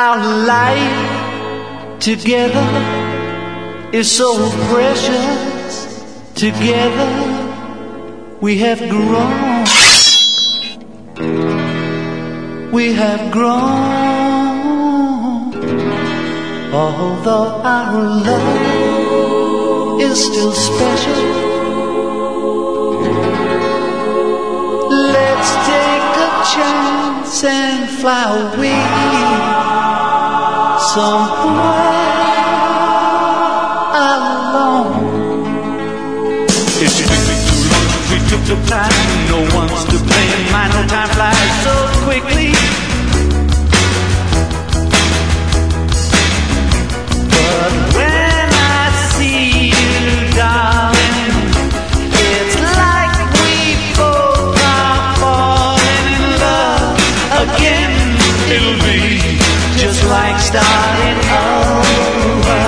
Our life together is so precious. Together we have grown. We have grown. Although our love is still special, let's take a chance and fly away somewhere alone. It's been too long since we took the time. No one's to blame. My no time flies so quickly. But when I see you, darling, it's like we both are falling in love again. It'll be just like starting over.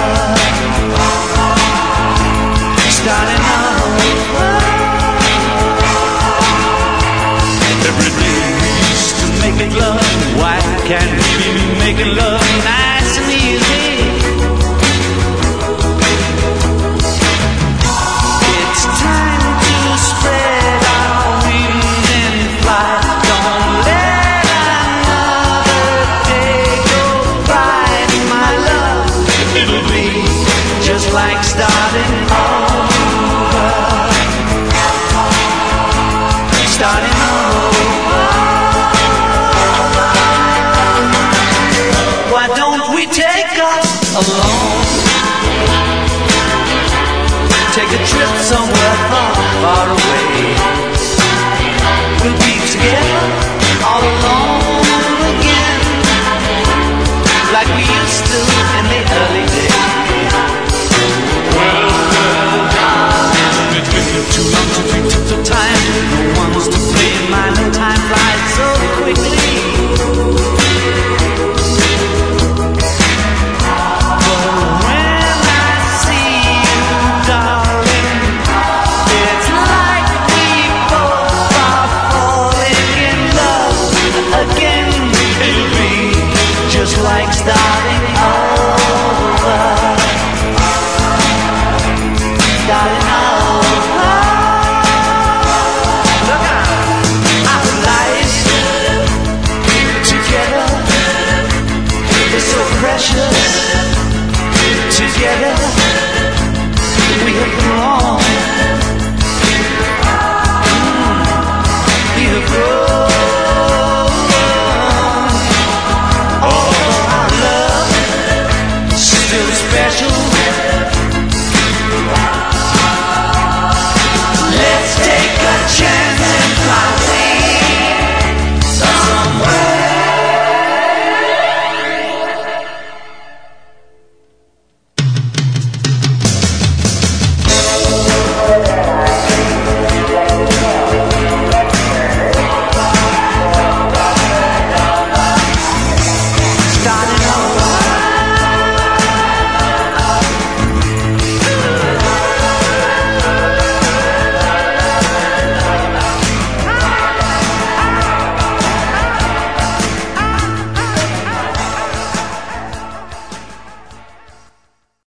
Starting over. Every day we used to make love. Why can't we be making love nice and easy? It's time to spread our wings and fly. Don't let another day go by, my love. It'll be just like starting over. Starting over. Why don't we take us alone? Take a trip somewhere far, far away.